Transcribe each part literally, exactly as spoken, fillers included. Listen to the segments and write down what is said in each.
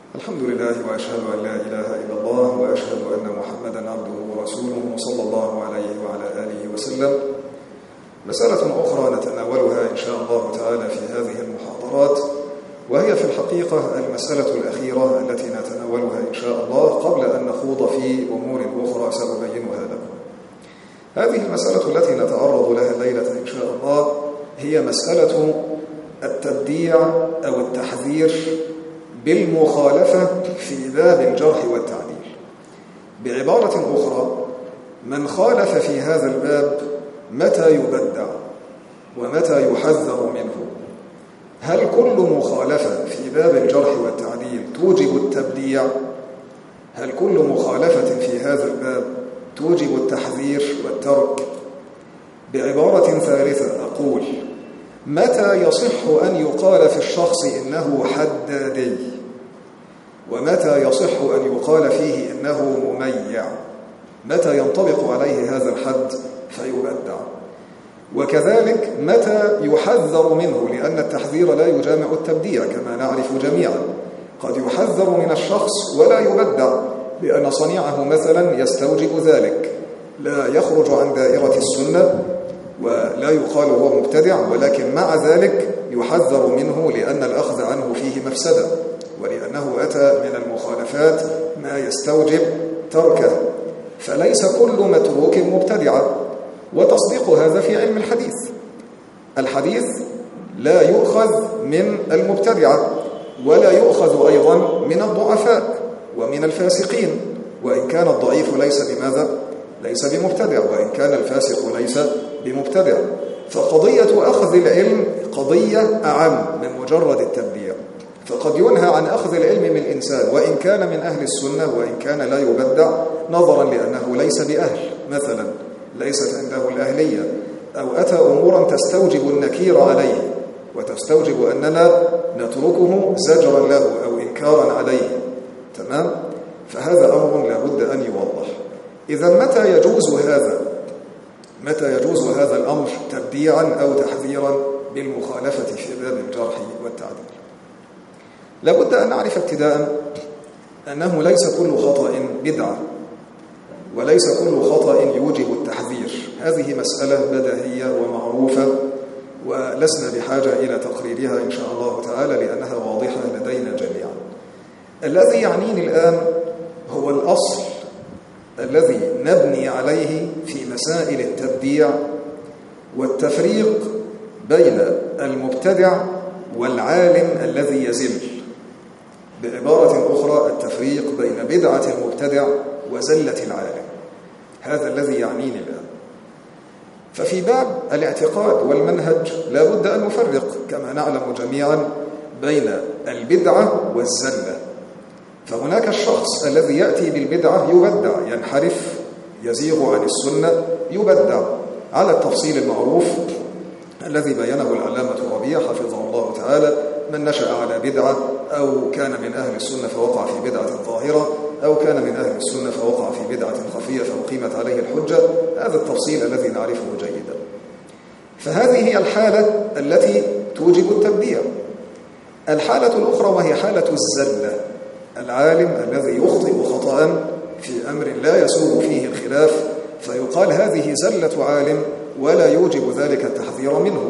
الحمد لله وأشهد أن لا إله إلا الله وأشهد أن محمدا عبده ورسوله صلى الله عليه وعلى آله وسلم. مسألة أخرى نتناولها إن شاء الله تعالى في هذه المحاضرات، وهي في الحقيقة المسألة الأخيرة التي نتناولها إن شاء الله قبل أن نخوض في أمور أخرى سأبينها لكم. هذه المسألة التي نتعرض لها الليلة إن شاء الله هي مسألة التبديع أو التحذير بالمخالفة في باب الجرح والتعديل. بعبارة أخرى، من خالف في هذا الباب متى يبدع ومتى يحذر منه؟ هل كل مخالفة في باب الجرح والتعديل توجب التبديع؟ هل كل مخالفة في هذا الباب توجب التحذير والترك؟ بعبارة ثالثة أقول: متى يصح أن يقال في الشخص إنه حدادي؟ ومتى يصح أن يقال فيه إنه مميع؟ متى ينطبق عليه هذا الحد فيبدع؟ وكذلك متى يحذر منه؟ لأن التحذير لا يجامع التبديع كما نعرف جميعا. قد يحذر من الشخص ولا يبدع لأن صنيعه مثلا يستوجب ذلك، لا يخرج عن دائرة السنة ولا يقال هو مبتدع، ولكن مع ذلك يحذر منه لأن الأخذ عنه فيه مفسدة، ولأنه أتى من المخالفات ما يستوجب تركه. فليس كل متروك مبتدعا، وتصديق هذا في علم الحديث. الحديث لا يؤخذ من المبتدعة ولا يؤخذ أيضا من الضعفاء ومن الفاسقين، وإن كان الضعيف ليس بماذا؟ ليس بمبتدع، وإن كان الفاسق ليس بمبتدع. فقضية أخذ العلم قضية أعم من مجرد التبديع. فقد ينهى عن أخذ العلم من الإنسان وإن كان من أهل السنة وإن كان لا يبدع، نظرا لأنه ليس بأهل، مثلا ليست عنده الأهلية، أو أتى أمورا تستوجب النكير عليه وتستوجب أننا نتركه زجرا له أو إنكارا عليه. تمام؟ فهذا أمر لا بد أن يوضح. إذا متى يجوز هذا؟ متى يجوز هذا الأمر تبديعا أو تحذيرا بالمخالفة في باب الجرح والتعديل؟ لابد أن نعرف ابتداء أنه ليس كل خطأ بدعة، وليس كل خطأ يوجب التحذير. هذه مسألة بديهية ومعروفة ولسنا بحاجة إلى تقريرها إن شاء الله تعالى لأنها واضحة لدينا جميعا. الذي يعنيني الآن هو الأصل الذي نبني عليه في مسائل التبديع والتفريق بين المبتدع والعالم الذي يزل. بعبارة أخرى، التفريق بين بدعة المبتدع وزلة العالم. هذا الذي يعنيني الآن. ففي باب الاعتقاد والمنهج لا بد أن نفرق كما نعلم جميعا بين البدعة والزلة. فهناك الشخص الذي يأتي بالبدعة يبدع، ينحرف، يزيغ عن السنة، يبدع على التفصيل المعروف الذي بينه العلامة ربيع حفظه الله تعالى: من نشأ على بدعة أو كان من أهل السنة فوقع في بدعة ظاهرة، أو كان من أهل السنة فوقع في بدعة خفية فأقيمت عليه الحجة. هذا التفصيل الذي نعرفه جيدا. فهذه هي الحالة التي توجب التبديع. الحالة الأخرى وهي حالة الزلة، العالم الذي يخطئ خطأ في أمر لا يسوغ فيه الخلاف، فيقال هذه زلة عالم ولا يوجب ذلك التحذير منه.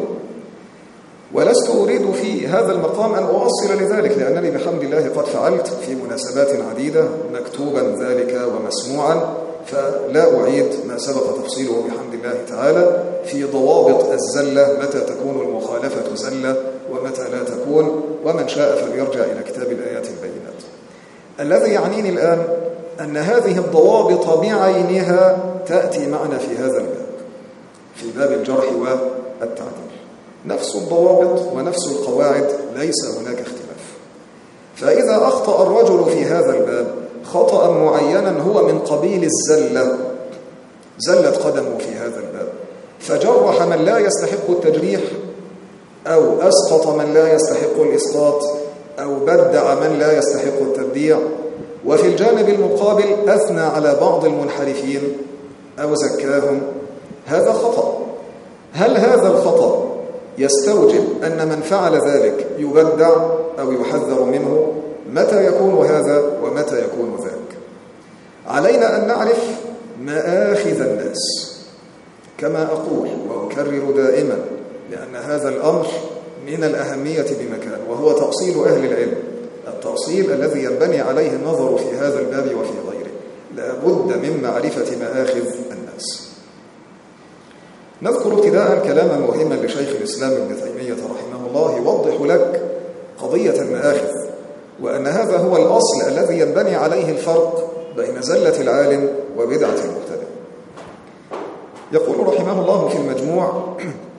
ولست أريد في هذا المقام أن أؤصل لذلك، لأنني بحمد الله قد فعلت في مناسبات عديدة مكتوبا ذلك ومسموعا، فلا أعيد ما سبق تفصيله بحمد الله تعالى في ضوابط الزلة، متى تكون المخالفة زلة ومتى لا تكون، ومن شاء فليرجع إلى كتاب الآيات البينات. الذي يعنيني الآن أن هذه الضوابط بعينها تأتي معنا في هذا الباب، في باب الجرح والتعديل. نفس الضوابط ونفس القواعد، ليس هناك اختلاف. فإذا أخطأ الرجل في هذا الباب خطأ معينا هو من قبيل الزلة، زلت قدمه في هذا الباب، فجرح من لا يستحق التجريح، أو أسقط من لا يستحق الإسقاط، أو بدع من لا يستحق التبديع، وفي الجانب المقابل أثنى على بعض المنحرفين أو زكاهم، هذا خطأ. هل هذا الخطأ يستوجب أن من فعل ذلك يبدع أو يحذر منه؟ متى يكون هذا ومتى يكون ذاك؟ علينا أن نعرف مآخذ الناس، كما أقول وأكرر دائما، لأن هذا الأمر من الأهمية بمكان، وهو تأصيل أهل العلم، التأصيل الذي ينبني عليه النظر في هذا الباب وفي غيره. لا بد من معرفة مآخذ الناس. نذكر ابتداء كلاما مهما لشيخ الإسلام ابن تيمية رحمه الله يوضح لك قضية المآخذ، وأن هذا هو الأصل الذي ينبني عليه الفرق بين زلة العالم وبدعة المبتدع. يقول رحمه الله في المجموع: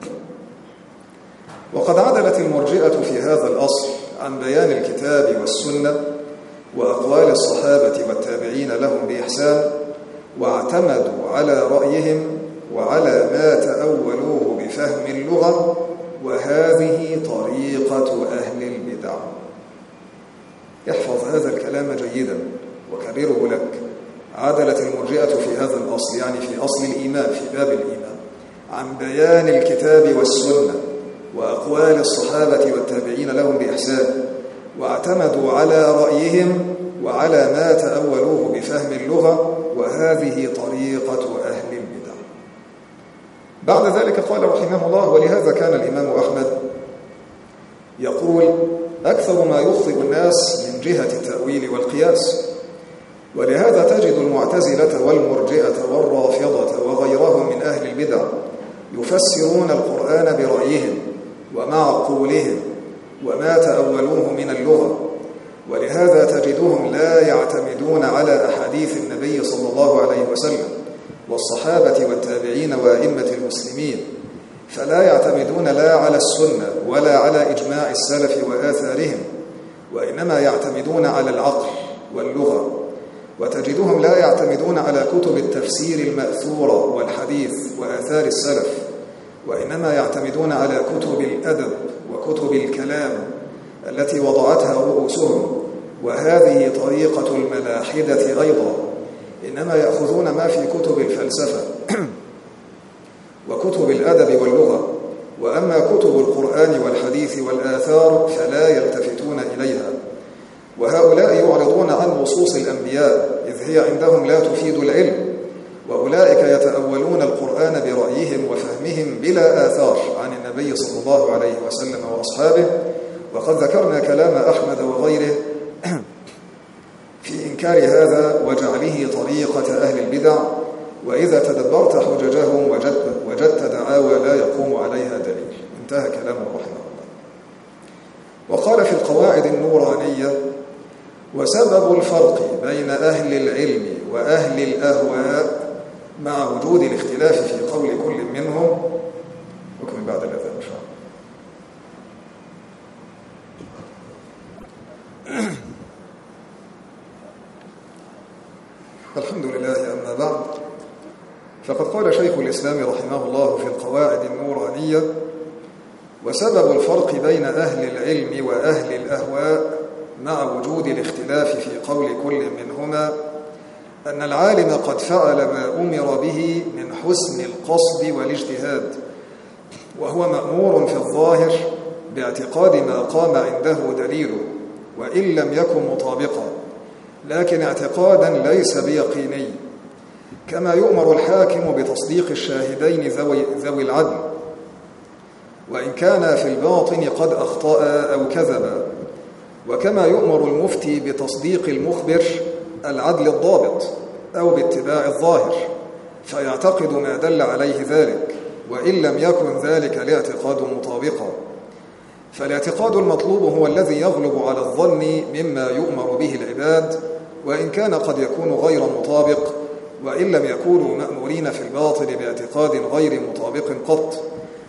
وقد عدلت المرجئة في هذا الأصل عن بيان الكتاب والسنة وأقوال الصحابة والتابعين لهم بإحسان، واعتمدوا على رأيهم وعلى ما تأولوه بفهم اللغة، وهذه طريقة أهل البدع. احفظ هذا الكلام جيدا وكرره لك. عدلت المرجئة في هذا الأصل، يعني في أصل الإيمان، في باب الإيمان، عن بيان الكتاب والسنة وأقوال الصحابة والتابعين لهم بإحسان، واعتمدوا على رأيهم وعلى ما تأولوه بفهم اللغة، وهذه طريقة أهل البدع. بعد ذلك قال رحمه الله: ولهذا كان الإمام أحمد يقول: أكثر ما يخطئ الناس من جهة التأويل والقياس. ولهذا تجد المعتزلة والمرجئة والرافضة وغيرهم من أهل البدع يفسرون القرآن برأيهم ومعقولهم وما تأولوه من اللغة. ولهذا تجدهم لا يعتمدون على أحاديث النبي صلى الله عليه وسلم والصحابة والتابعين وأئمة المسلمين، فلا يعتمدون لا على السنة ولا على إجماع السلف وآثارهم، وإنما يعتمدون على العقل واللغة. وتجدهم لا يعتمدون على كتب التفسير المأثورة والحديث وآثار السلف، وإنما يعتمدون على كتب الأدب وكتب الكلام التي وضعتها رؤوسهم، وهذه طريقة الملاحدة أيضا. إنما يأخذون ما في كتب الفلسفة وكتب الأدب واللغة، وأما كتب القرآن والحديث والآثار فلا يلتفتون إليها. وهؤلاء يعرضون عن نصوص الأنبياء إذ هي عندهم لا تفيد العلم، وأولئك يتأولون القرآن برأيهم وفهمهم بلا آثار عن النبي صلى الله عليه وسلم وأصحابه. وقد ذكرنا كلام أحمد وغيره في إنكار هذا وجعله طريقة أهل البدع، وإذا تدبرت حججهم وجدت, وجدت دعاوى لا يقوم عليها دليل. انتهى كلامه رحمه الله. وقال في القواعد النورانية: وسبب الفرق بين أهل العلم وأهل الأهواء مع وجود الاختلاف في قول كل منهم. نكمل بعد الأذان إن شاء الله. الحمد لله. أما بعد، فقد قال شيخ الإسلام رحمه الله في القواعد النورانية: وسبب الفرق بين أهل العلم وأهل الأهواء مع وجود الاختلاف في قول كل منهما أن العالم قد فعل ما أمر به من حسن القصد والاجتهاد، وهو مأمور في الظاهر باعتقاد ما قام عنده دليله وإن لم يكن مطابقا، لكن اعتقادا ليس بيقيني، كما يؤمر الحاكم بتصديق الشاهدين ذوي, ذوي العدل وإن كان في الباطن قد أخطأ أو كذبا، وكما يؤمر المفتي بتصديق المخبر العدل الضابط أو باتباع الظاهر فيعتقد ما دل عليه ذلك وإن لم يكن ذلك الاعتقاد مطابقا. فالاعتقاد المطلوب هو الذي يغلب على الظن مما يؤمر به العباد، وإن كان قد يكون غير مطابق، وإن لم يكونوا مأمورين في الباطن باعتقاد غير مطابق قط.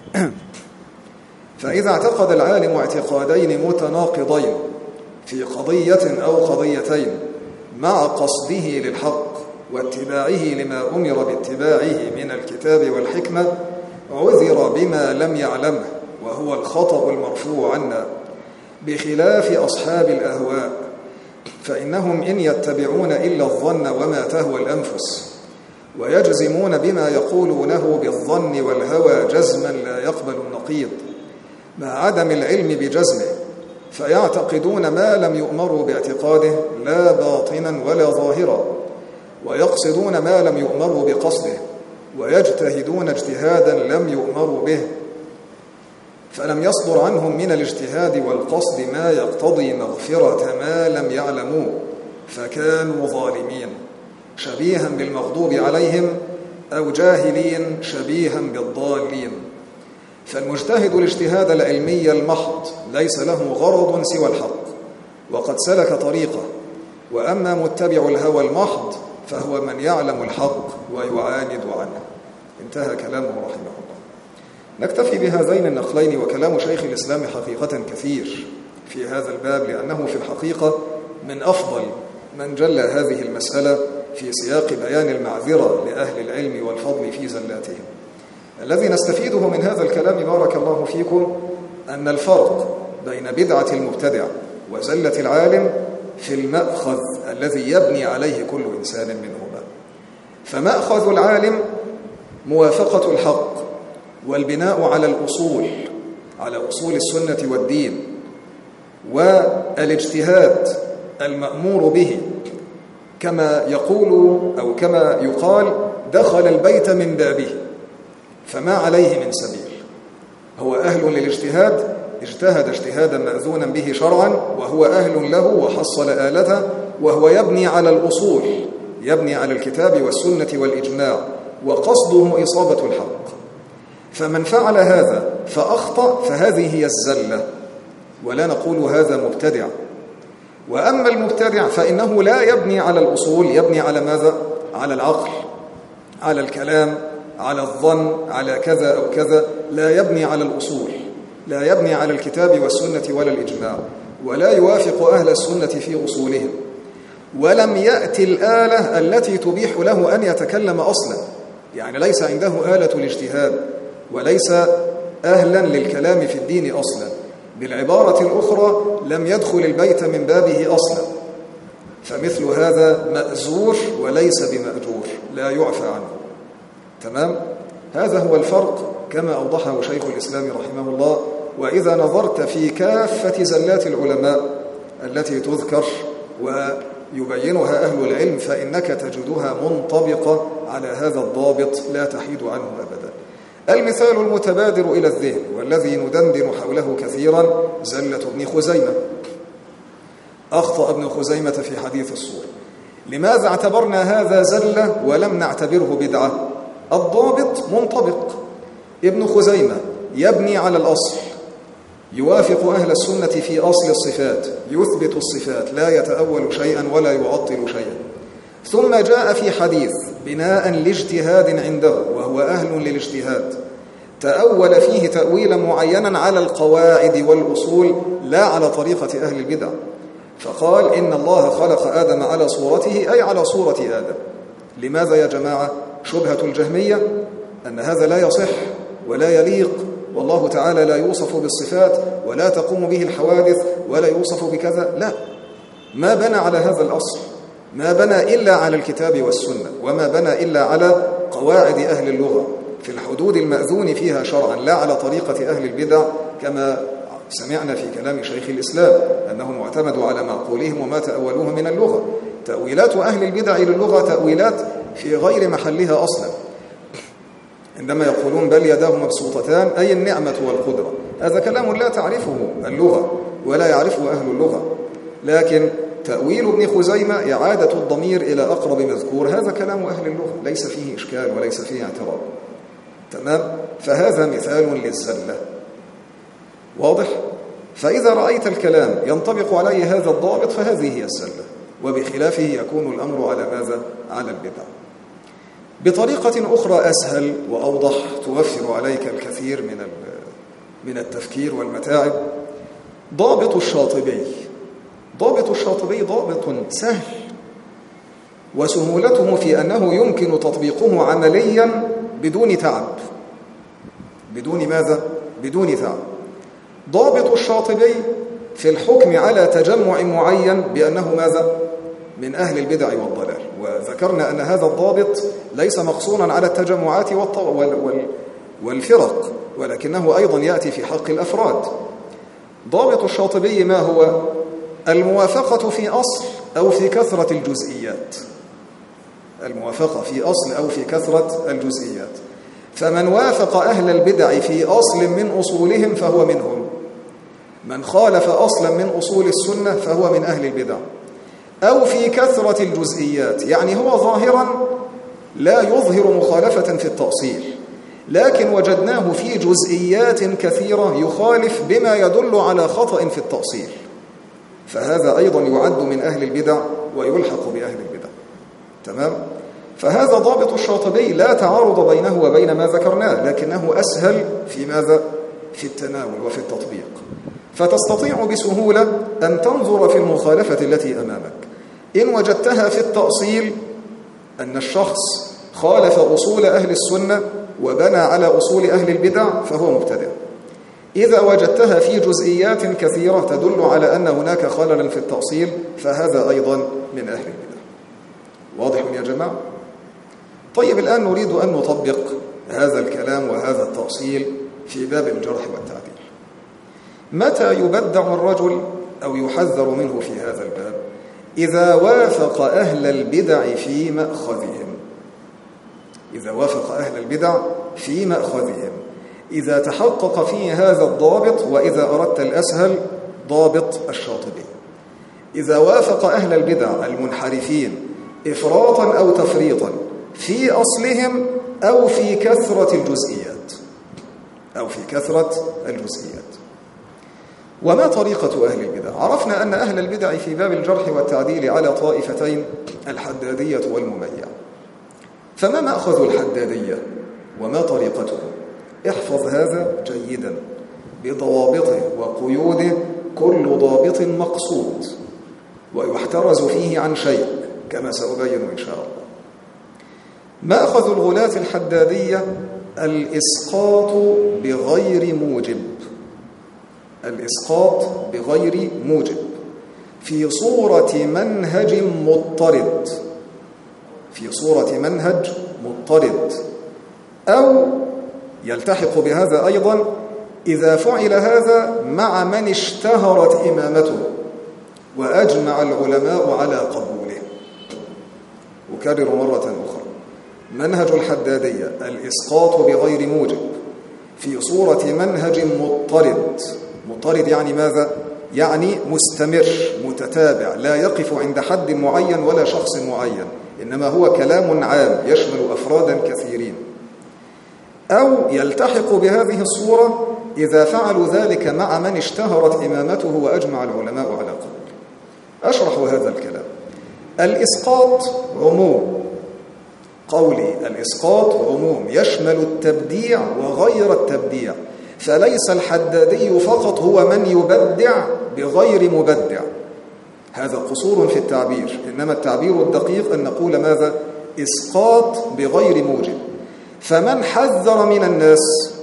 فإذا اعتقد العالم اعتقادين متناقضين في قضية أو قضيتين مع قصده للحق واتباعه لما أمر باتباعه من الكتاب والحكمة، عذر بما لم يعلمه وهو الخطأ المرفوع عنا، بخلاف أصحاب الأهواء، فإنهم إن يتبعون إلا الظن وما تهوى الأنفس، ويجزمون بما يقولونه بالظن والهوى جزما لا يقبل النقيض، مع عدم العلم بجزمه، فيعتقدون ما لم يؤمروا باعتقاده لا باطنا ولا ظاهرا، ويقصدون ما لم يؤمروا بقصده، ويجتهدون اجتهادا لم يؤمروا به، فلم يصدر عنهم من الاجتهاد والقصد ما يقتضي مغفرة ما لم يعلموه، فكانوا ظالمين شبيها بالمغضوب عليهم، أو جاهلين شبيها بالضالين. فالمجتهد الاجتهاد العلمي المحض ليس له غرض سوى الحق وقد سلك طريقه، وأما متبع الهوى المحض فهو من يعلم الحق ويعاند عنه. انتهى كلامه رحمه الله. نكتفي بهذين النقلين، وكلام شيخ الإسلام حقيقة كثير في هذا الباب، لأنه في الحقيقة من أفضل من جل هذه المسألة في سياق بيان المعذرة لأهل العلم والفضل في زلاتهم. الذي نستفيده من هذا الكلام بارك الله فيكم أن الفرق بين بدعة المبتدع وزلة العالم في المأخذ الذي يبني عليه كل إنسان منهما. فمأخذ العالم موافقة الحق والبناء على الأصول، على أصول السنة والدين، والاجتهاد المأمور به، كما يقول أو كما يقال دخل البيت من بابه فما عليه من سبيل. هو أهل للاجتهاد، اجتهد اجتهادا مأذونا به شرعا وهو أهل له وحصل آلته، وهو يبني على الأصول، يبني على الكتاب والسنة والإجماع، وقصده إصابة الحق. فمن فعل هذا فأخطأ فهذه هي الزلة، ولا نقول هذا مبتدع. وأما المبتدع فإنه لا يبني على الأصول، يبني على ماذا؟ على العقل، على الكلام، على الظن، على كذا أو كذا، لا يبني على الأصول، لا يبني على الكتاب والسنة ولا الإجماع، ولا يوافق أهل السنة في أصولهم، ولم يأتي الآلة التي تبيح له أن يتكلم أصلا، يعني ليس عنده آلة الاجتهاد وليس أهلا للكلام في الدين أصلا. بالعبارة الأخرى لم يدخل البيت من بابه أصلا، فمثل هذا مأزور وليس بمأجور، لا يعفى عنه. تمام؟ هذا هو الفرق كما أوضحه شيخ الإسلام رحمه الله. وإذا نظرت في كافة زلات العلماء التي تذكر ويبينها أهل العلم فإنك تجدها منطبقة على هذا الضابط لا تحيد عنه أبدا. المثال المتبادر إلى الذهن والذي ندندن حوله كثيرا زلة ابن خزيمة. أخطأ ابن خزيمة في حديث الصور. لماذا اعتبرنا هذا زلة ولم نعتبره بدعة؟ الضابط منطبق. ابن خزيمة يبني على الأصل، يوافق أهل السنة في أصل الصفات، يثبت الصفات، لا يتأول شيئا ولا يعطل شيئا. ثم جاء في حديث بناء لاجتهاد عنده وهو أهل للاجتهاد، تأول فيه تأويلا معينا على القواعد والأصول لا على طريقة أهل البدع، فقال إن الله خلق آدم على صورته، أي على صورة آدم. لماذا يا جماعة؟ شبهة الجهمية أن هذا لا يصح ولا يليق، والله تعالى لا يوصف بالصفات ولا تقوم به الحوادث ولا يوصف بكذا. لا، ما بنى على هذا الأصل، ما بنى إلا على الكتاب والسنة، وما بنى إلا على قواعد أهل اللغة في الحدود المأذون فيها شرعا، لا على طريقة أهل البدع كما سمعنا في كلام شيخ الإسلام أنهم اعتمدوا على معقولهم وما تأولوه من اللغة. تأويلات أهل البدع للغة تأويلات في غير محلها أصلا، عندما يقولون بل يداه مبسوطتان أي النعمة والقدرة، هذا كلام لا تعرفه اللغة ولا يعرفه أهل اللغة. لكن تأويل ابن خزيمة إعادة الضمير إلى أقرب مذكور، هذا كلام أهل اللغة ليس فيه إشكال وليس فيه اعتراض. تمام؟ فهذا مثال للزلة واضح؟ فإذا رأيت الكلام ينطبق عليه هذا الضابط فهذه هي الزلة، وبخلافه يكون الأمر على ماذا؟ على البدع. بطريقة أخرى أسهل وأوضح توفر عليك الكثير من من التفكير والمتاعب، ضابط الشاطبي. ضابط الشاطبي ضابط سهل، وسهولته في أنه يمكن تطبيقه عمليا بدون تعب. بدون ماذا؟ بدون تعب. ضابط الشاطبي في الحكم على تجمع معين بأنه ماذا؟ من أهل البدع والضلال. وذكرنا أن هذا الضابط ليس مقصورا على التجمعات والفرق، ولكنه أيضا يأتي في حق الأفراد. ضابط الشاطبي ما هو؟ الموافقة في أصل أو في كثرة الجزئيات. الموافقة في أصل أو في كثرة الجزئيات. فمن وافق أهل البدع في أصل من أصولهم فهو منهم، من خالف أصلا من أصول السنة فهو من أهل البدع، أو في كثرة الجزئيات، يعني هو ظاهرا لا يظهر مخالفة في التأصيل، لكن وجدناه في جزئيات كثيرة يخالف بما يدل على خطأ في التأصيل، فهذا أيضا يعد من أهل البدع ويلحق بأهل البدع. تمام؟ فهذا ضابط الشاطبي، لا تعارض بينه وبين ما ذكرناه، لكنه أسهل في ماذا؟ في التناول وفي التطبيق. فتستطيع بسهولة أن تنظر في المخالفة التي أمامك. إن وجدتها في التأصيل أن الشخص خالف أصول أهل السنة وبنى على أصول أهل البدع فهو مبتدع. إذا وجدتها في جزئيات كثيرة تدل على أن هناك خللا في التأصيل فهذا أيضا من أهل البدع. واضح يا جماعة؟ طيب الآن نريد أن نطبق هذا الكلام وهذا التأصيل في باب الجرح والتعديل. متى يبدع الرجل أو يحذر منه في هذا الباب؟ إذا وافق أهل البدع في مأخذهم. إذا وافق أهل البدع في مأخذهم، إذا تحقق فيه هذا الضابط، وإذا أردت الأسهل ضابط الشاطبي، إذا وافق أهل البدع المنحرفين إفراطا أو تفريطا في أصلهم أو في كثرة الجزئيات أو في كثرة الجزئيات. وما طريقة أهل البدع؟ عرفنا أن أهل البدع في باب الجرح والتعديل على طائفتين، الحدادية والمميع. فما مأخذ الحدادية وما طريقته؟ احفظ هذا جيدا بضوابطه وقيوده، كل ضابط مقصود ويحترز فيه عن شيء كما سأبين إن شاء الله. مأخذ الغلاة الحدادية الإسقاط بغير موجب، الإسقاط بغير موجب في صورة منهج مضطرد، في صورة منهج مضطرد، أو يلتحق بهذا أيضا إذا فعل هذا مع من اشتهرت إمامته وأجمع العلماء على قبوله. أكرر مرة أخرى، منهج الحدادية الإسقاط بغير موجب في صورة منهج مضطرد. مضطرد يعني ماذا؟ يعني مستمر متتابع، لا يقف عند حد معين ولا شخص معين، إنما هو كلام عام يشمل أفرادا كثيرين. أو يلتحق بهذه الصورة إذا فعلوا ذلك مع من اشتهرت إمامته وأجمع العلماء على قبول. أشرح هذا الكلام. الإسقاط عموم، قولي الإسقاط عموم يشمل التبديع وغير التبديع، فليس الحدادي فقط هو من يبدع بغير مبدع، هذا قصور في التعبير، إنما التعبير الدقيق أن نقول ماذا؟ إسقاط بغير موجب. فمن حذر من الناس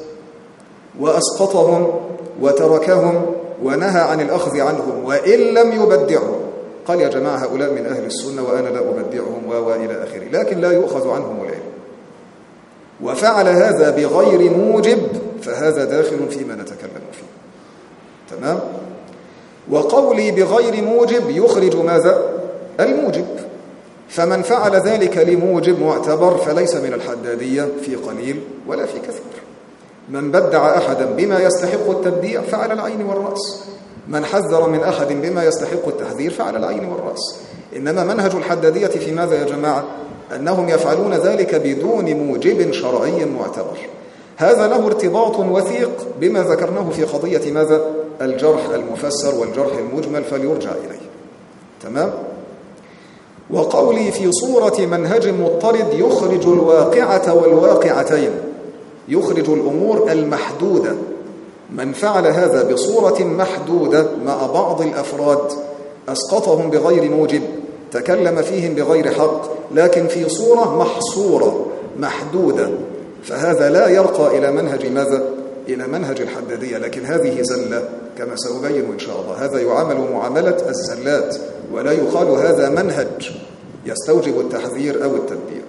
وأسقطهم وتركهم ونهى عن الأخذ عنهم وإن لم يبدعهم، قال يا جماعة هؤلاء من أهل السنة وأنا لا أبدعهم وإلى آخره، لكن لا يؤخذ عنهم العلم، وفعل هذا بغير موجب فهذا داخل فيما نتكلم فيه. تمام؟ وقولي بغير موجب يخرج ماذا؟ الموجب. فمن فعل ذلك لموجب معتبر فليس من الحدادية في قليل ولا في كثير. من بدع أحدا بما يستحق التبديع فعلى العين والرأس، من حذر من أحد بما يستحق التحذير فعلى العين والرأس. إنما منهج الحدادية في ماذا يا جماعة؟ أنهم يفعلون ذلك بدون موجب شرعي معتبر. هذا له ارتباط وثيق بما ذكرناه في قضية ماذا؟ الجرح المفسر والجرح المجمل، فليرجع إليه. تمام؟ وقولي في صورة منهج مضطرد يخرج الواقعة والواقعتين، يخرج الأمور المحدودة. من فعل هذا بصورة محدودة مع بعض الأفراد أسقطهم بغير موجب، تكلم فيهم بغير حق، لكن في صورة محصورة محدودة، فهذا لا يرقى إلى منهج ماذا؟ إلى منهج الحدادية. لكن هذه زلة كما سأبين إن شاء الله، هذا يعامل معاملة الزلات، ولا يقال هذا منهج يستوجب التحذير أو التبديع.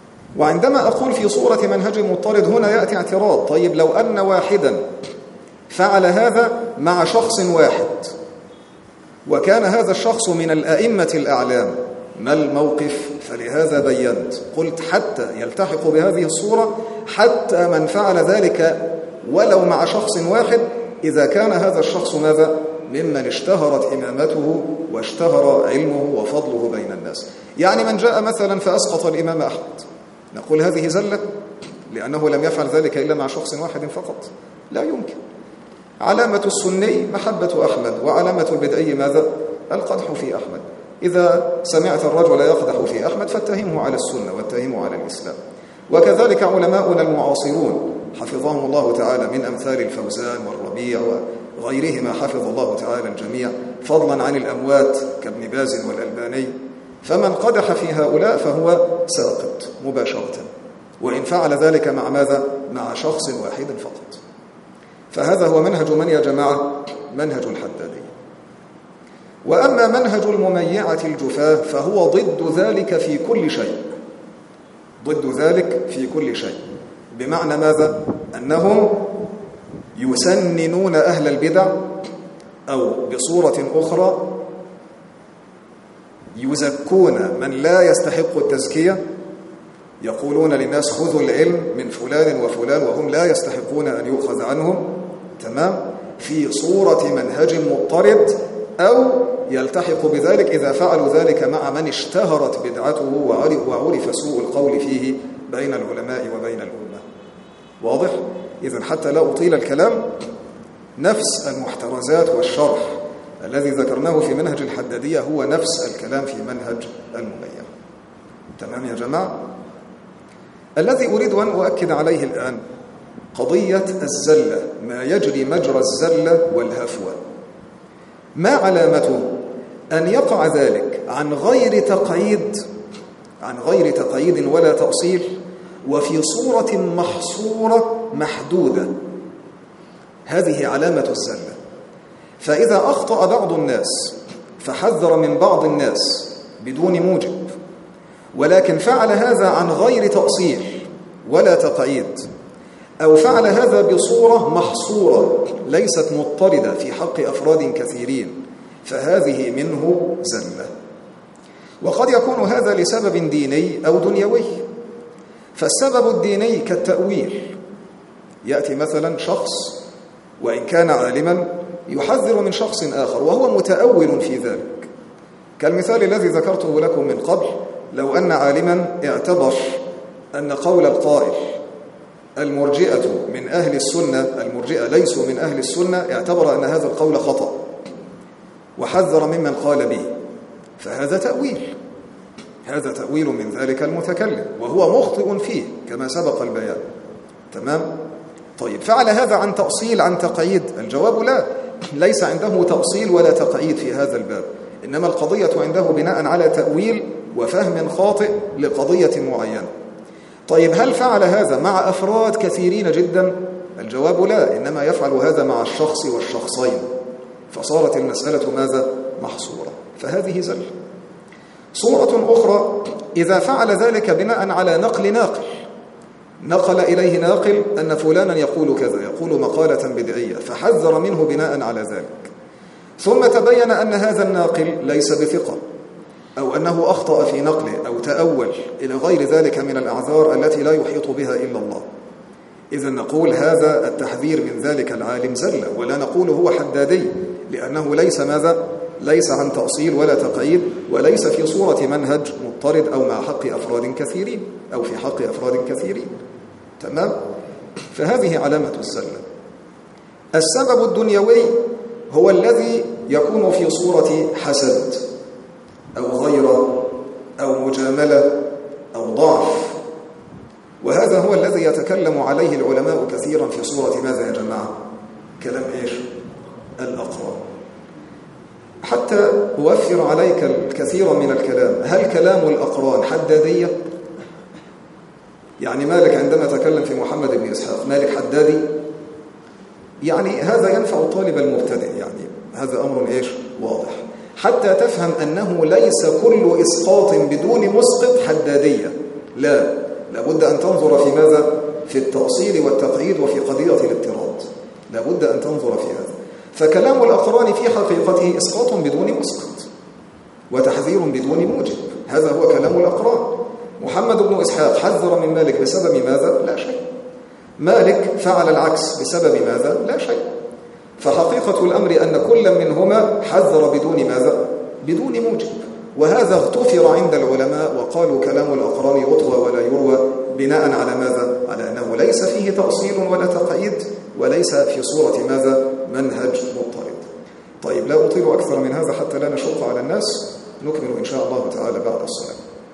وعندما أقول في صورة منهج مضطرد هنا يأتي اعتراض، طيب لو أن واحدا فعل هذا مع شخص واحد وكان هذا الشخص من الأئمة الأعلام، ما الموقف؟ فلهذا بينت قلت حتى يلتحق بهذه الصورة حتى من فعل ذلك ولو مع شخص واحد إذا كان هذا الشخص ماذا؟ ممن اشتهرت إمامته واشتهر علمه وفضله بين الناس. يعني من جاء مثلا فأسقط الإمام أحمد، نقول هذه زلة لأنه لم يفعل ذلك إلا مع شخص واحد فقط؟ لا يمكن. علامة السني محبة أحمد، وعلامة البدعي ماذا؟ القدح في أحمد. إذا سمعت الرجل يقدح في أحمد فاتهمه على السنة واتهمه على الإسلام. وكذلك علماؤنا المعاصرون حفظهم الله تعالى من أمثال الفوزان والربيع وغيرهما، حفظ الله تعالى الجميع، فضلا عن الأموات كابن باز والألباني، فمن قدح في هؤلاء فهو ساقط مباشرة، وإن فعل ذلك مع ماذا؟ مع شخص واحد فقط. فهذا هو منهج من يا جماعة؟ منهج الحدادية. وأما منهج المميعة الجفاة فهو ضد ذلك في كل شيء، ضد ذلك في كل شيء. بمعنى ماذا؟ أنهم يسننون أهل البدع، أو بصورة أخرى يزكون من لا يستحق التزكية، يقولون للناس خذوا العلم من فلان وفلان وهم لا يستحقون أن يؤخذ عنهم، تمام، في صورة منهج مضطرد، أو يلتحق بذلك إذا فعلوا ذلك مع من اشتهرت بدعته وعرف سوء القول فيه بين العلماء وبين الأمة. واضح؟ إذن حتى لا أطيل الكلام، نفس المحترزات والشرح الذي ذكرناه في منهج الحدادية هو نفس الكلام في منهج المميع. تمام يا جماعة؟ الذي أريد أن أؤكد عليه الآن قضية الزلة، ما يجري مجرى الزلة والهفوة. ما علامته؟ أن يقع ذلك عن غير تقييد، عن غير تقييد ولا تأصيل، وفي صورة محصورة محدودة. هذه علامة الزلة. فإذا أخطأ بعض الناس فحذر من بعض الناس بدون موجب، ولكن فعل هذا عن غير تأصيل ولا تقييد، أو فعل هذا بصورة محصورة ليست مضطردة في حق أفراد كثيرين، فهذه منه زلة. وقد يكون هذا لسبب ديني أو دنيوي. فالسبب الديني كالتأويل، يأتي مثلا شخص وإن كان عالما يحذر من شخص آخر وهو متأول في ذلك، كالمثال الذي ذكرته لكم من قبل، لو أن عالما اعتبر أن قول القائل المرجئة من أهل السنة، المرجئة ليسوا من أهل السنة، اعتبر أن هذا القول خطأ وحذر ممن قال به، فهذا تأويل، هذا تأويل من ذلك المتكلم وهو مخطئ فيه كما سبق البيان. تمام؟ طيب، فعل هذا عن تأصيل عن تقييد؟ الجواب لا، ليس عنده تأصيل ولا تقييد في هذا الباب، إنما القضية عنده بناء على تأويل وفهم خاطئ لقضية معينة. طيب، هل فعل هذا مع أفراد كثيرين جدا؟ الجواب لا، إنما يفعل هذا مع الشخص والشخصين، فصارت المسألة ماذا؟ محصورة، فهذه زل. صورة أخرى، إذا فعل ذلك بناء على نقل ناقل، نقل إليه ناقل أن فلانا يقول كذا، يقول مقالة بدعية، فحذر منه بناء على ذلك، ثم تبين أن هذا الناقل ليس بثقة، أو أنه أخطأ في نقله أو تأول إلى غير ذلك من الأعذار التي لا يحيط بها إلا الله. إذن نقول هذا التحذير من ذلك العالم زلة، ولا نقول هو حدادي، لأنه ليس ماذا؟ ليس عن تأصيل ولا تقييد، وليس في صورة منهج مضطرد أو مع حق أفراد كثيرين أو في حق أفراد كثيرين. تمام؟ فهذه علامة الزلة. السبب الدنيوي هو الذي يكون في صورة حسد أو غيرة أو مجاملة أو ضعف، وهذا هو الذي يتكلم عليه العلماء كثيرا في صورة ماذا يا جماعة؟ كلام إيش؟ الأقران. حتى أوفر عليك الكثير من الكلام، هل كلام الأقران حدادية؟ يعني مالك عندما تكلم في محمد بن إسحاق مالك حدادي؟ يعني هذا ينفع الطالب المبتدئ، يعني هذا أمر إيش؟ واضح، حتى تفهم أنه ليس كل إسقاط بدون مسقط حدادية، لا، لابد أن تنظر في ماذا؟ في التأصيل والتقييد وفي قضية الاضطراد. لابد أن تنظر في هذا. فكلام الأقران في حقيقته إسقاط بدون مسقط وتحذير بدون موجب، هذا هو كلام الأقران. محمد بن إسحاق حذر من مالك بسبب ماذا؟ لا شيء. مالك فعل العكس بسبب ماذا؟ لا شيء. فحقيقة الأمر أن كل منهما حذر بدون ماذا؟ بدون موجب. وهذا اغتفر عند العلماء وقالوا كلام الأقران يطوى ولا يروى بناء على ماذا؟ على أنه ليس فيه تأصيل ولا تقييد وليس في صورة ماذا؟ منهج مضطرد. طيب لا أطيل أكثر من هذا حتى لا نشق على الناس، نكمل إن شاء الله تعالى بعد الصلاة.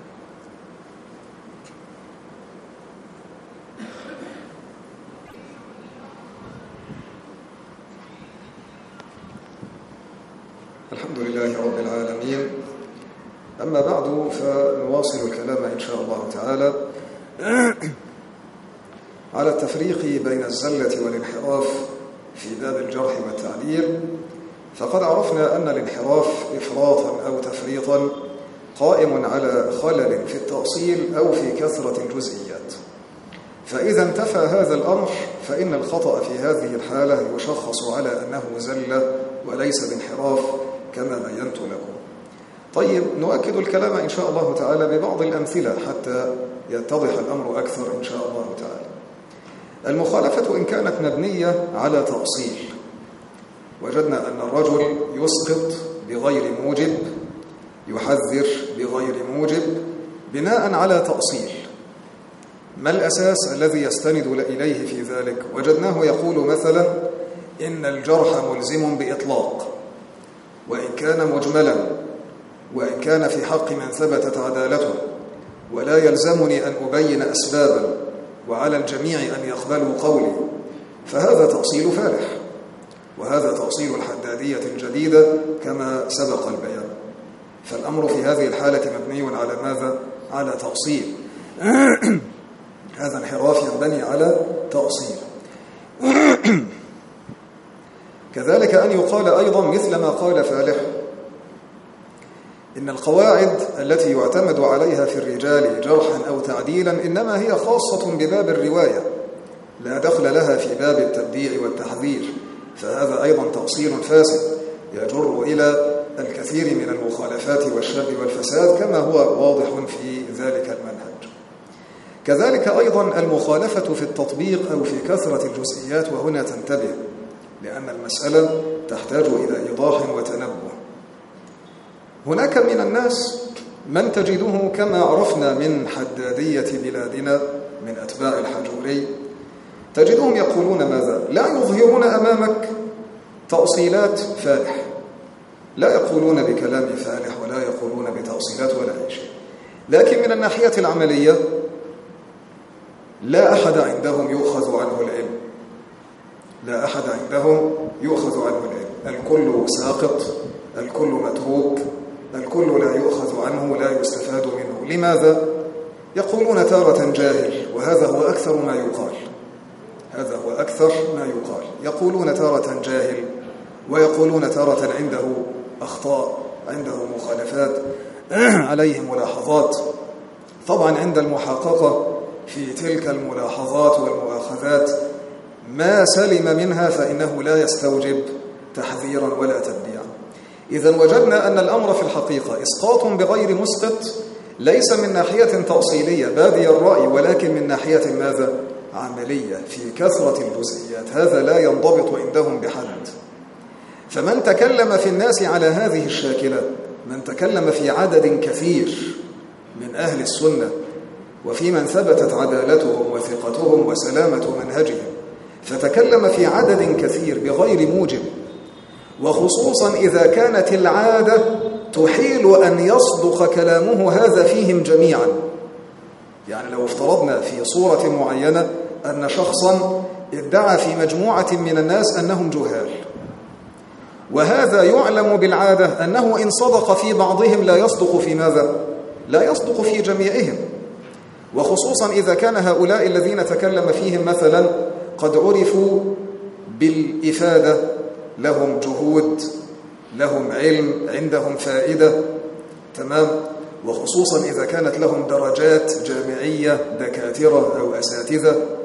الحمد لله رب العالمين. أما بعد فنواصل الكلام إن شاء الله تعالى على التفريق بين الزلة والانحراف في باب الجرح والتعديل. فقد عرفنا أن الانحراف إفراطا أو تفريطا قائم على خلل في التأصيل أو في كثرة الجزئيات. فإذا انتفى هذا الأمر فإن الخطأ في هذه الحالة يشخص على أنه زلة وليس بانحراف كما بينت لكم. طيب نؤكد الكلام إن شاء الله تعالى ببعض الأمثلة حتى يتضح الأمر أكثر إن شاء الله تعالى. المخالفة إن كانت مبنية على تأصيل، وجدنا أن الرجل يسقط بغير موجب، يحذر بغير موجب بناء على تأصيل. ما الأساس الذي يستند إليه في ذلك؟ وجدناه يقول مثلا إن الجرح ملزم بإطلاق، وإن كان مجملا، وإن كان في حق من ثبتت عدالته، ولا يلزمني أن أبين أسبابا، وعلى الجميع أن يقبلوا قولي، فهذا تأصيل فالح، وهذا تأصيل الحدادية الجديدة كما سبق البيان. فالأمر في هذه الحالة مبني على ماذا؟ على تأصيل. هذا انحراف ينبني على تأصيل. كذلك أن يقال أيضا مثل ما قال فالح إن القواعد التي يعتمد عليها في الرجال جرحا أو تعديلا إنما هي خاصة بباب الرواية، لا دخل لها في باب التبديع والتحذير، فهذا أيضا تأصيل فاسد يجر إلى الكثير من المخالفات والشر والفساد كما هو واضح في ذلك المنهج. كذلك أيضا المخالفة في التطبيق أو في كثرة الجزئيات، وهنا تنتبه لأن المسألة تحتاج إلى إيضاح وتنبه. هناك من الناس من تجده كما عرفنا من حدادية بلادنا من أتباع الحجوري، تجدهم يقولون ماذا؟ لا يظهرون أمامك تأصيلات فالح، لا يقولون بكلام فالح ولا يقولون بتأصيلات ولا أي شيء، لكن من الناحية العملية لا أحد عندهم يؤخذ عنه العلم، لا أحد عندهم يؤخذ عنه العلم، الكل ساقط، الكل متروك، الكل لا يؤخذ عنه، لا يستفاد منه. لماذا؟ يقولون تارة جاهل، وهذا هو أكثر ما يقال، هذا هو أكثر ما يقال، يقولون تارة جاهل، ويقولون تارة عنده أخطاء، عنده مخالفات، عليه ملاحظات. طبعا عند المحققة في تلك الملاحظات والمؤاخذات ما سلم منها فإنه لا يستوجب تحذيرا ولا تبديعا. إذن وجدنا أن الأمر في الحقيقة إسقاط بغير مسقط ليس من ناحية تأصيلية بادي الرأي، ولكن من ناحية ماذا؟ عملية في كثرة الجزئيات. هذا لا ينضبط عندهم بحد. فمن تكلم في الناس على هذه الشاكلة، من تكلم في عدد كثير من أهل السنة وفي من ثبتت عدالتهم وثقتهم وسلامة منهجهم، فتكلم في عدد كثير بغير موجب، وخصوصا إذا كانت العادة تحيل أن يصدق كلامه هذا فيهم جميعا. يعني لو افترضنا في صورة معينة أن شخصا ادعى في مجموعة من الناس أنهم جهال، وهذا يعلم بالعادة أنه إن صدق في بعضهم لا يصدق في ماذا؟ لا يصدق في جميعهم، وخصوصا إذا كان هؤلاء الذين تكلم فيهم مثلا قد عرفوا بالإفادة، لهم جهود، لهم علم، عندهم فائدة، تمام، وخصوصا إذا كانت لهم درجات جامعية، دكاترة أو أساتذة،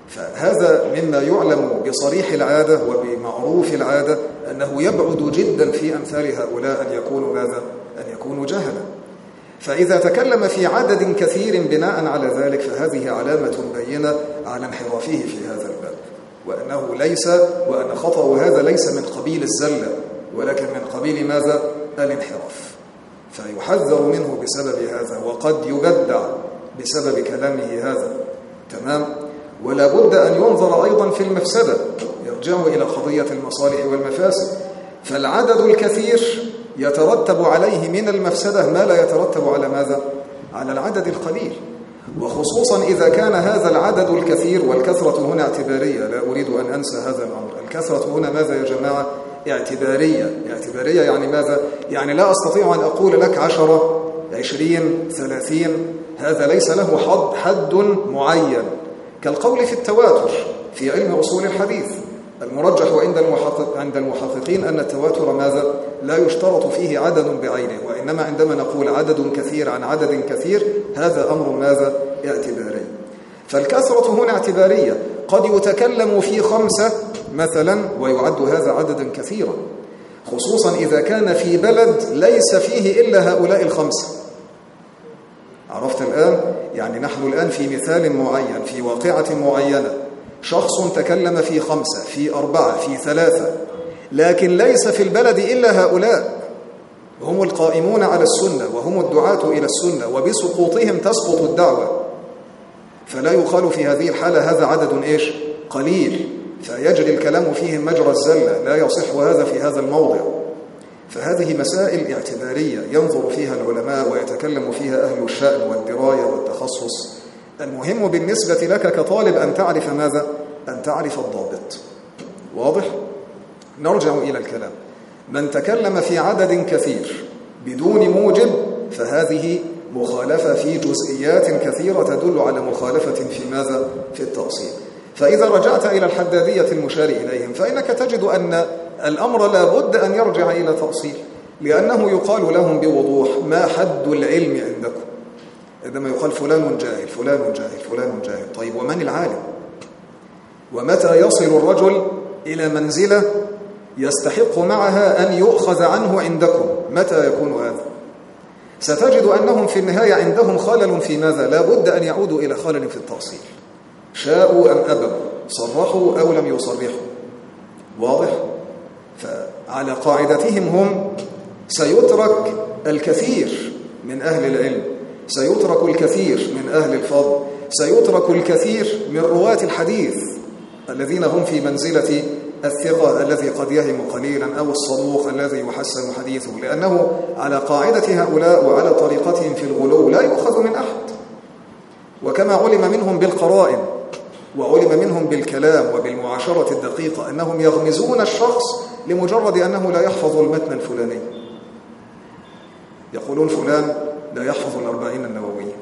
فهذا مما يعلم بصريح العادة وبمعروف العادة أنه يبعد جدا في أمثال هؤلاء أن يكونوا ماذا؟ أن يكونوا جهلا. فإذا تكلم في عدد كثير بناء على ذلك فهذه علامة بينة على انحرافه في هذا الباب، وأنه ليس وأن خطأ هذا ليس من قبيل الزلة ولكن من قبيل ماذا؟ الانحراف. فيحذر منه بسبب هذا، وقد يبدع بسبب كلامه هذا. تمام؟ ولا بد أن ينظر أيضا في المفسدة، يرجع إلى قضية المصالح والمفاسد. فالعدد الكثير يترتب عليه من المفسدة ما لا يترتب على ماذا؟ على العدد القليل، وخصوصا إذا كان هذا العدد الكثير، والكثرة هنا اعتبارية، لا أريد أن أنسى هذا الأمر. الكثرة هنا ماذا يا جماعة؟ اعتبارية. اعتبارية يعني ماذا؟ يعني لا أستطيع أن أقول لك عشرة عشرين ثلاثين، هذا ليس له حد, حد معين، كالقول في التواتر في علم أصول الحديث. المرجح عند المحقق عند المحققين أن التواتر ماذا؟ لا يشترط فيه عدد بعينه، وإنما عندما نقول عدد كثير عن عدد كثير هذا أمر ماذا؟ اعتباري. فالكثرة هنا اعتبارية، قد يتكلم في خمسة مثلا ويعد هذا عددا كثيرا، خصوصا إذا كان في بلد ليس فيه إلا هؤلاء الخمسة. عرفت الآن؟ يعني نحن الآن في مثال معين، في واقعة معينة، شخص تكلم في خمسة، في أربعة، في ثلاثة، لكن ليس في البلد إلا هؤلاء، هم القائمون على السنة وهم الدعاة إلى السنة، وبسقوطهم تسقط الدعوة. فلا يقال في هذه الحالة هذا عدد إيش؟ قليل، فيجري الكلام فيهم مجرى الزلة، لا يصح هذا في هذا الموضع. فهذه مسائل اعتبارية ينظر فيها العلماء ويتكلم فيها أهل الشأن والدراية والتخصص. المهم بالنسبة لك كطالب أن تعرف ماذا؟ أن تعرف الضابط. واضح؟ نرجع إلى الكلام. من تكلم في عدد كثير بدون موجب فهذه مخالفة في جزئيات كثيرة تدل على مخالفة في ماذا؟ في التأصيل. فإذا رجعت إلى الحدادية المشار إليهم فإنك تجد أن الأمر لا بد أن يرجع إلى تأصيل، لأنه يقال لهم بوضوح: ما حد العلم عندكم؟ عندما يقال فلان جاهل فلان جاهل فلان جاهل، طيب ومن العالم؟ ومتى يصل الرجل إلى منزلة يستحق معها أن يؤخذ عنه عندكم؟ متى يكون هذا؟ ستجد أنهم في النهاية عندهم خلل في ماذا؟ لا بد أن يعودوا إلى خلل في التأصيل، شاءوا أم أبوا، صرحوا أو لم يصرحوا. واضح؟ فعلى قاعدتهم هم سيترك الكثير من أهل العلم، سيترك الكثير من أهل الفضل، سيترك الكثير من رواة الحديث الذين هم في منزلة الثقة الذي قد يهم قليلا أو الصدوق الذي يحسن حديثه، لأنه على قاعدة هؤلاء وعلى طريقتهم في الغلو لا يؤخذ من أحد. وكما علم منهم بالقرائن وعلم منهم بالكلام وبالمعاشرة الدقيقة أنهم يغمزون الشخص لمجرد أنه لا يحفظ المتن الفلاني. يقولون فلان لا يحفظ الأربعين النووية،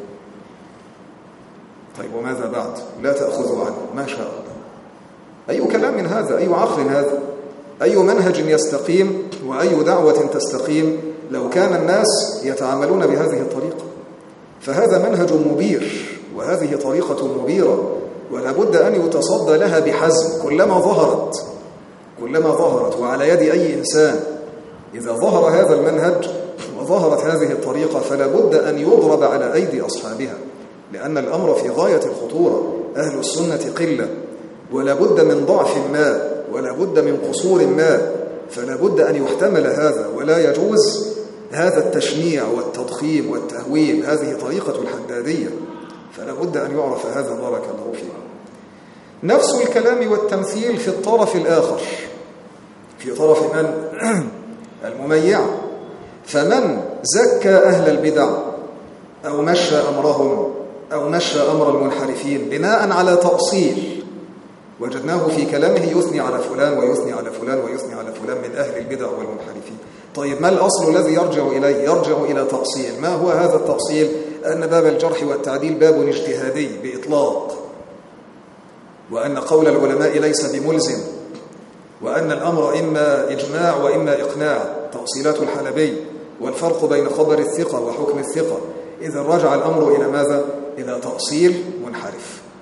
طيب وماذا بعد؟ لا تأخذوا عنه، ما شاء الله. أي كلام من هذا؟ أي عقل هذا؟ أي منهج يستقيم وأي دعوة تستقيم لو كان الناس يتعاملون بهذه الطريقة؟ فهذا منهج مبير وهذه طريقة مبيرة، ولا بد أن يتصدى لها بحزم كلما ظهرت كلما ظهرت وعلى يد أي إنسان. إذا ظهر هذا المنهج وظهرت هذه الطريقة فلا بد أن يضرب على أيدي أصحابها، لأن الأمر في غاية الخطورة. أهل السنة قلة، ولا بد من ضعف ما، ولا بد من قصور ما، فلا بد أن يحتمل هذا، ولا يجوز هذا التشنيع والتضخيم والتهويل. هذه طريقة الحدادية، فلا بد أن يعرف هذا. بارك الله فيكم. نفس الكلام والتمثيل في الطرف الآخر، في طرف من؟ المميع. فمن زكى أهل البدع أو مشى أمرهم أو مشى أمر المنحرفين بناء على تأصيل، وجدناه في كلامه يثني على فلان ويثني على فلان ويثني على فلان من أهل البدع والمنحرفين. طيب ما الأصل الذي يرجع إليه؟ يرجع إلى تأصيل. ما هو هذا التأصيل؟ أن باب الجرح والتعديل باب اجتهادي بإطلاق، وأن قول العلماء ليس بملزم، وأن الأمر إما إجماع وإما إقناع، تأصيلات الحلبي، والفرق بين خبر الثقة وحكم الثقة. إذا رجع الأمر إلى ماذا؟ إلى تأصيل منحرف.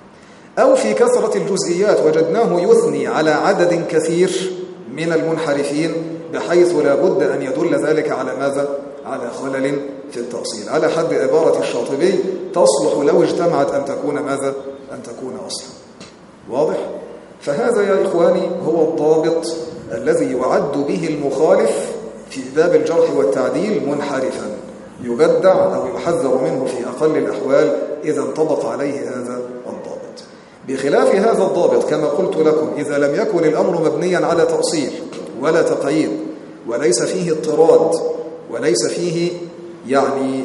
أو في كثرة الجزئيات وجدناه يثني على عدد كثير من المنحرفين بحيث لا بد أن يدل ذلك على ماذا؟ على خلل في التأصيل، على حد عبارة الشاطبي: تصلح لو اجتمعت أن تكون ماذا؟ أن تكون أصلا. واضح؟ فهذا يا إخواني هو الضابط الذي يعد به المخالف في باب الجرح والتعديل منحرفا، يبدع أو يحذر منه في أقل الأحوال إذا انطبق عليه هذا الضابط. بخلاف هذا الضابط كما قلت لكم، إذا لم يكن الأمر مبنيا على تأصيل ولا تقييد، وليس فيه اضطراد، وليس فيه يعني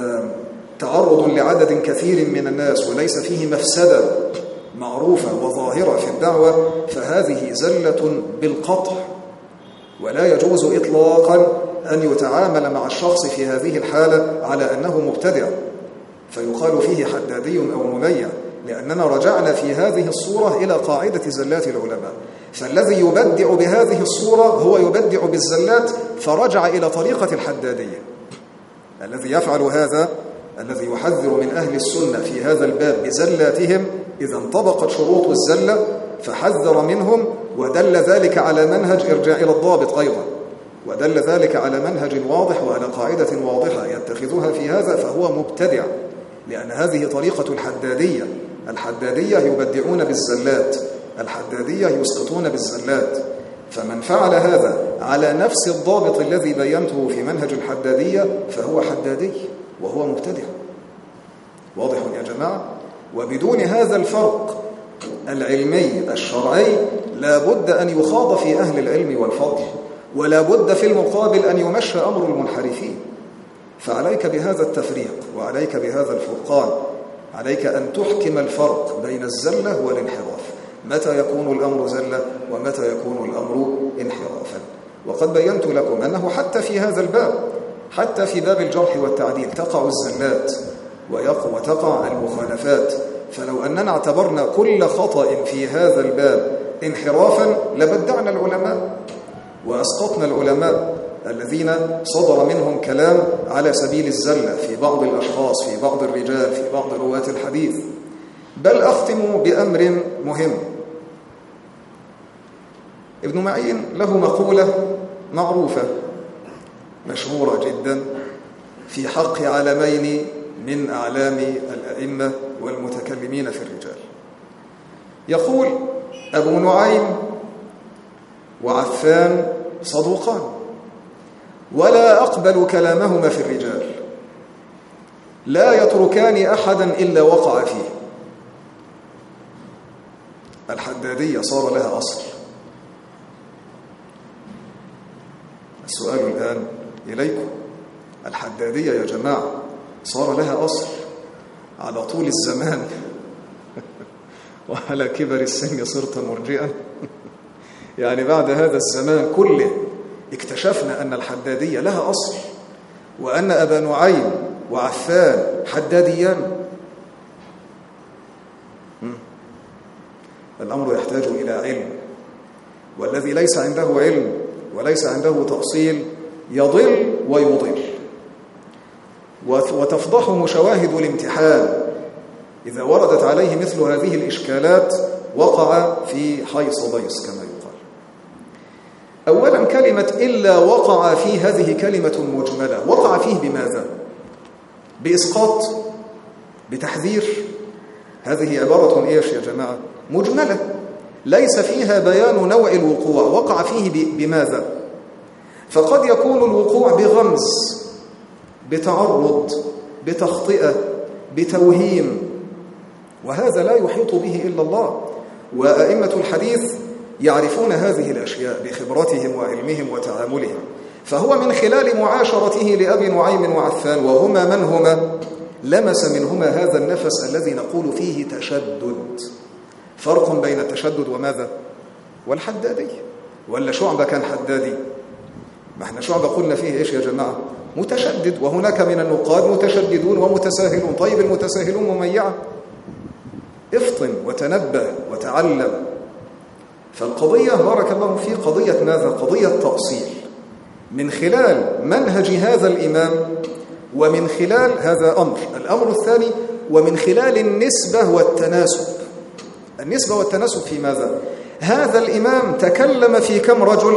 تعرض لعدد كثير من الناس، وليس فيه مفسدة معروفة وظاهرة في الدعوة، فهذه زلة بالقطع، ولا يجوز إطلاقا أن يتعامل مع الشخص في هذه الحالة على أنه مبتدع فيقال فيه حدادي أو مميع، لأننا رجعنا في هذه الصورة إلى قاعدة زلات العلماء. فالذي يبدع بهذه الصورة هو يبدع بالزلات، فرجع إلى طريقة الحدادية. الذي يفعل هذا، الذي يحذر من أهل السنة في هذا الباب بزلاتهم، إذا انطبقت شروط الزلة فحذر منهم، ودل ذلك على منهج ارجع إلى الضابط أيضا، ودل ذلك على منهج واضح وعلى قاعدة واضحة يتخذها في هذا، فهو مبتدع، لأن هذه طريقة الحدادية. الحدادية يبدعون بالزلات، الحدادية يسقطون بالزلات. فمن فعل هذا على نفس الضابط الذي بينته في منهج الحدادية فهو حدادي وهو مبتدع. واضح يا جماعة؟ وبدون هذا الفرق العلمي الشرعي لا بد أن يخاض في أهل العلم والفضل، ولا بد في المقابل أن يمشى أمر المنحرفين. فعليك بهذا التفريق، وعليك بهذا الفرقان، عليك أن تحكم الفرق بين الزلة والانحراف، متى يكون الأمر زلة ومتى يكون الأمر انحرافا. وقد بينت لكم أنه حتى في هذا الباب، حتى في باب الجرح والتعديل تقع الزلات وتقع المخالفات. فلو أننا اعتبرنا كل خطأ في هذا الباب انحرافا لبدعنا العلماء وأسقطنا العلماء الذين صدر منهم كلام على سبيل الزلة في بعض الأشخاص، في بعض الرجال، في بعض رواة الحديث. بل أختم بأمر مهم. ابن معين له مقولة معروفة مشهورة جدا في حق علمين من أعلام الأئمة والمتكلمين في الرجال. يقول: أبو نعيم وعفان صدوقان، ولا أقبل كلامهما في الرجال، لا يتركان أحدا إلا وقع فيه. الحدادية صار لها أصل. السؤال الآن إليكم: الحدادية يا جماعة صار لها أصل على طول الزمان وعلى كبر السن صرت مرجئا؟ يعني بعد هذا الزمان كله اكتشفنا أن الحدادية لها أصل، وأن أبا نعيم وعفان حداديان. الأمر يحتاج إلى علم، والذي ليس عنده علم وليس عنده تأصيل يضل ويضل، وتفضحه شواهد الامتحان. إذا وردت عليه مثل هذه الإشكالات وقع في حيص ضيص كما يقال. أولا كلمة إلا وقع فيه هذه كلمة مجملة. وقع فيه بماذا؟ بإسقاط؟ بتحذير؟ هذه عبارة إيش يا جماعة؟ مجملة ليس فيها بيان نوع الوقوع. وقع فيه بماذا؟ فقد يكون الوقوع بغمز، بتعرض، بتخطئة، بتوهيم، وهذا لا يحيط به إلا الله. وأئمة الحديث يعرفون هذه الأشياء بخبرتهم وعلمهم وتعاملهم. فهو من خلال معاشرته لأبي نعيم وعفان، وهما من هما؟ لمس منهما هذا النفس الذي نقول فيه تشدد. فرق بين التشدد وماذا؟ والحدادي. ولا شعبة كان حدادي؟ ما احنا شعبة قلنا فيه إيش يا جماعة؟ متشدد، وهناك من النقاد متشددون ومتساهلون. طيب المتساهلون مميعة؟ افطن وتنبه وتعلم. فالقضية بارك الله فيه قضية ماذا؟ قضية تأصيل من خلال منهج هذا الإمام، ومن خلال هذا أمر. الأمر الثاني ومن خلال النسبة والتناسب. النسبة والتناسب في ماذا؟ هذا الإمام تكلم في كم رجل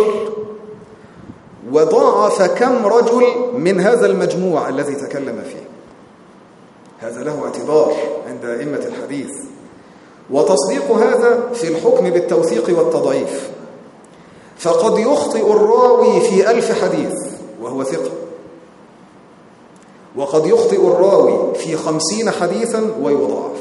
وضاعف كم رجل من هذا المجموع الذي تكلم فيه. هذا له اعتبار عند أئمة الحديث. وتصديق هذا في الحكم بالتوثيق والتضعيف، فقد يخطئ الراوي في ألف حديث وهو ثقة، وقد يخطئ الراوي في خمسين حديثا ويضاعف.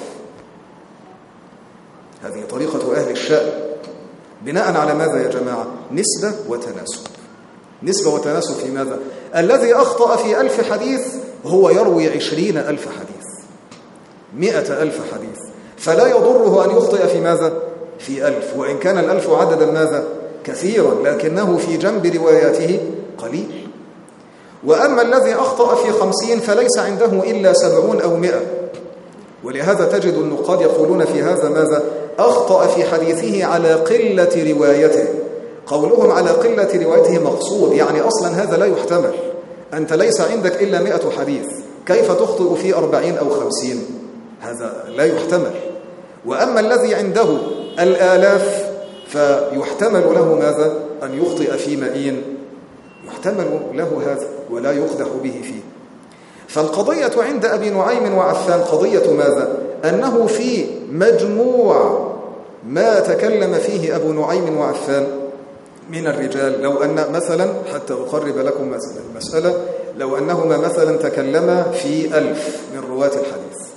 هذه طريقة أهل الشأن بناء على ماذا يا جماعة؟ نسبة وتناسب. نسبة وتناسب في ماذا؟ الذي أخطأ في ألف حديث هو يروي عشرين ألف حديث، مئة ألف حديث، فلا يضره أن يخطئ في ماذا؟ في ألف، وإن كان الألف عددا ماذا؟ كثيرا، لكنه في جنب رواياته قليل. وأما الذي أخطأ في خمسين فليس عنده إلا سبعون أو مئة، ولهذا تجد النقاد يقولون في هذا ماذا؟ أخطأ في حديثه على قلة روايته. قولهم على قلة روايته مقصود، يعني أصلا هذا لا يحتمل. أنت ليس عندك إلا مئة حديث، كيف تخطئ في أربعين أو خمسين؟ هذا لا يحتمل. وأما الذي عنده الآلاف فيحتمل له ماذا؟ أن يخطئ في مئين، يحتمل له هذا ولا يقدح به فيه. فالقضية عند أبي نعيم وعفان قضية ماذا؟ أنه في مجموع ما تكلم فيه أبو نعيم وعفان من الرجال، لو أن مثلا حتى أقرب لكم مثلا المسألة، لو أنهما مثلا تكلما في ألف من رواة الحديث،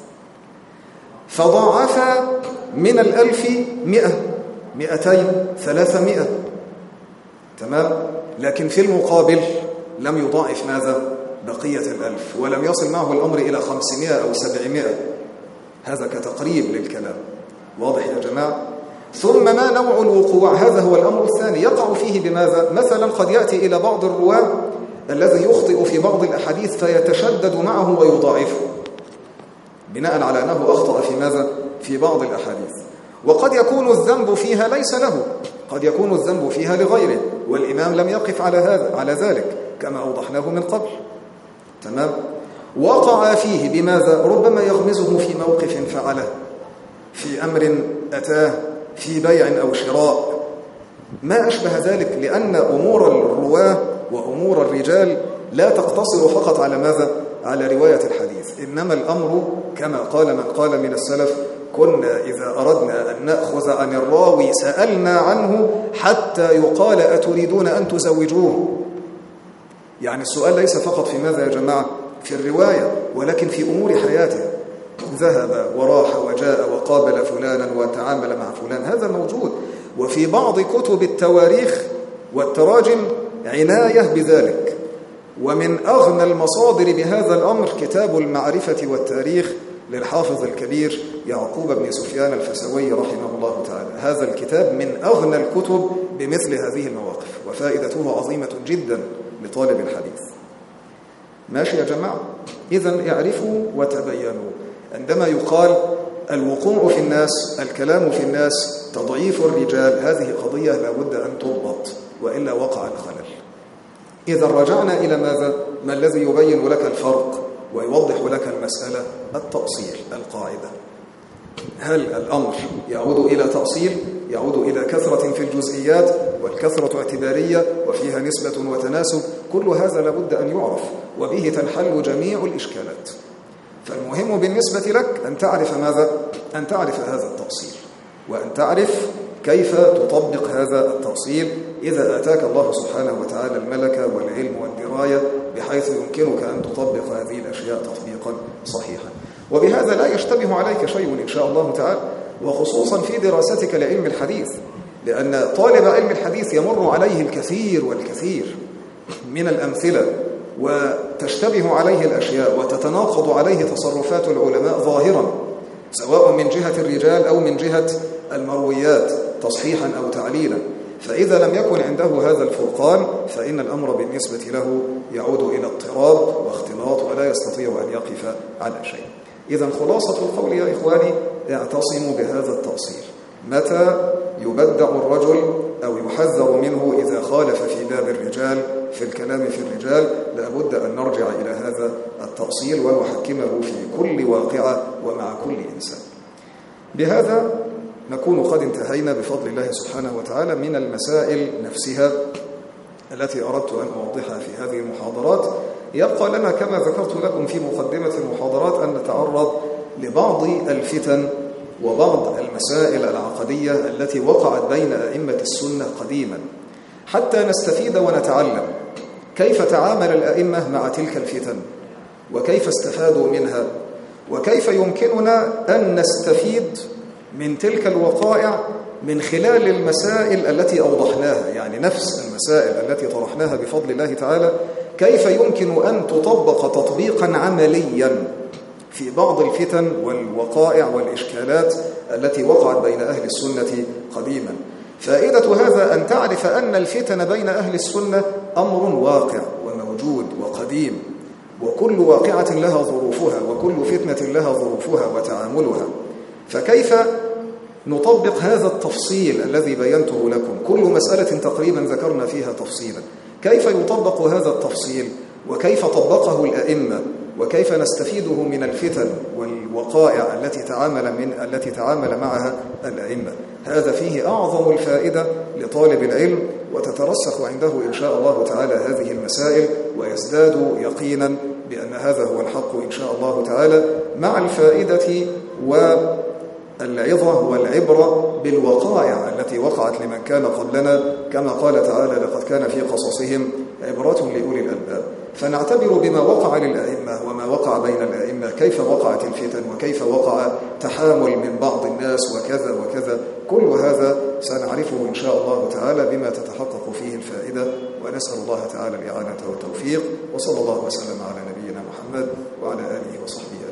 فضاعفا من الألف مئة، مئتين، ثلاثمائة، تمام؟ لكن في المقابل لم يضاعف ماذا؟ بقية الألف، ولم يصل معه الأمر إلى خمسمائة أو سبعمائة. هذا كتقريب للكلام، واضح يا جماعة؟ ثم ما نوع الوقوع؟ هذا هو الأمر الثاني، يقع فيه بماذا؟ مثلا قد يأتي إلى بعض الرواة الذي يخطئ في بعض الأحاديث فيتشدد معه ويضاعفه بناء على أنه أخطأ في ماذا؟ في بعض الأحاديث. وقد يكون الذنب فيها ليس له، قد يكون الذنب فيها لغيره، والإمام لم يقف على هذا على ذلك كما أوضحناه من قبل، تمام؟ وقع فيه بماذا؟ ربما يغمزه في موقف فعله، في أمر أتاه، في بيع أو شراء، ما أشبه ذلك، لأن أمور الرواة وأمور الرجال لا تقتصر فقط على ماذا؟ على رواية الحديث، إنما الأمر كما قال من قال من السلف: كنا إذا أردنا أن نأخذ عن الراوي سألنا عنه حتى يقال أتريدون أن تزوجوه. يعني السؤال ليس فقط في ماذا يا جماعة؟ في الرواية، ولكن في أمور حياته، ذهب وراح وجاء وقابل فلانا وتعامل مع فلان، هذا موجود. وفي بعض كتب التواريخ والتراجم عناية بذلك. ومن أغنى المصادر بهذا الأمر كتاب المعرفة والتاريخ للحافظ الكبير يعقوب بن سفيان الفسوي رحمه الله تعالى. هذا الكتاب من أغنى الكتب بمثل هذه المواقف، وفائدته عظيمة جدا لطالب الحديث. ماشي يا جماعة؟ إذن اعرفوا وتبينوا. عندما يقال الوقوع في الناس، الكلام في الناس، تضعيف الرجال، هذه قضية لابد أن تضبط، وإلا وقع الخلل. إذا رجعنا إلى ماذا؟ ما الذي يبين لك الفرق ويوضح لك المسألة؟ التأصيل، القاعدة. هل الأمر يعود إلى تأصيل، يعود إلى كثرة في الجزئيات، والكثرة اعتبارية وفيها نسبة وتناسب؟ كل هذا لابد أن يعرف، وبه تنحل جميع الإشكالات. فالمهم بالنسبة لك أن تعرف ماذا؟ أن تعرف هذا التأصيل، وأن تعرف كيف تطبق هذا التأصيل إذا آتاك الله سبحانه وتعالى الملكة والعلم والدراية بحيث يمكنك أن تطبق هذه الأشياء تطبيقا صحيحا. وبهذا لا يشتبه عليك شيء إن شاء الله تعالى، وخصوصا في دراستك لعلم الحديث، لأن طالب علم الحديث يمر عليه الكثير والكثير من الأمثلة، وتشتبه عليه الأشياء وتتناقض عليه تصرفات العلماء ظاهرا، سواء من جهة الرجال أو من جهة المرويات تصحيحا أو تعليلا. فإذا لم يكن عنده هذا الفرقان فإن الأمر بالنسبة له يعود إلى اضطراب واختلاط، ولا يستطيع أن يقف على شيء. إذن خلاصة القول يا إخواني: اعتصموا بهذا التأصيل. متى يبدع الرجل أو يحذر منه إذا خالف في باب الرجال، في الكلام في الرجال، لابد أن نرجع إلى هذا التأصيل ونحكمه في كل واقعة ومع كل إنسان. بهذا نكون قد انتهينا بفضل الله سبحانه وتعالى من المسائل نفسها التي أردت أن أوضحها في هذه المحاضرات. يبقى لنا كما ذكرت لكم في مقدمة المحاضرات أن نتعرض لبعض الفتن وبعض المسائل العقدية التي وقعت بين أئمة السنة قديما، حتى نستفيد ونتعلم كيف تعامل الأئمة مع تلك الفتن، وكيف استفادوا منها، وكيف يمكننا أن نستفيد من تلك الوقائع من خلال المسائل التي أوضحناها، يعني نفس المسائل التي طرحناها بفضل الله تعالى كيف يمكن أن تطبق تطبيقا عمليا في بعض الفتن والوقائع والإشكالات التي وقعت بين أهل السنة قديما. فائدة هذا أن تعرف أن الفتن بين أهل السنة أمر واقع وموجود وقديم، وكل واقعة لها ظروفها، وكل فتنة لها ظروفها وتعاملها. فكيف نطبق هذا التفصيل الذي بينته لكم؟ كل مسألة تقريبا ذكرنا فيها تفصيلا. كيف يطبق هذا التفصيل، وكيف طبقه الأئمة، وكيف نستفيده من الفتن والوقائع التي تعامل من التي تعامل معها الأئمة؟ هذا فيه أعظم الفائدة لطالب العلم، وتترسخ عنده إن شاء الله تعالى هذه المسائل، ويزداد يقينا بأن هذا هو الحق إن شاء الله تعالى، مع الفائدة والعظة والعبرة بالوقائع التي وقعت لمن كان قبلنا، كما قال تعالى: لقد كان في قصصهم عبرة لأولي الألباب. فنعتبر بما وقع للأئمة وما وقع بين الأئمة، كيف وقعت الفتن، وكيف وقع تحامل من بعض الناس، وكذا وكذا. كل هذا سنعرفه إن شاء الله تعالى بما تتحقق فيه الفائدة، ونسأل الله تعالى الإعانة والتوفيق. وصلى الله وسلم على نبينا محمد وعلى آله وصحبه.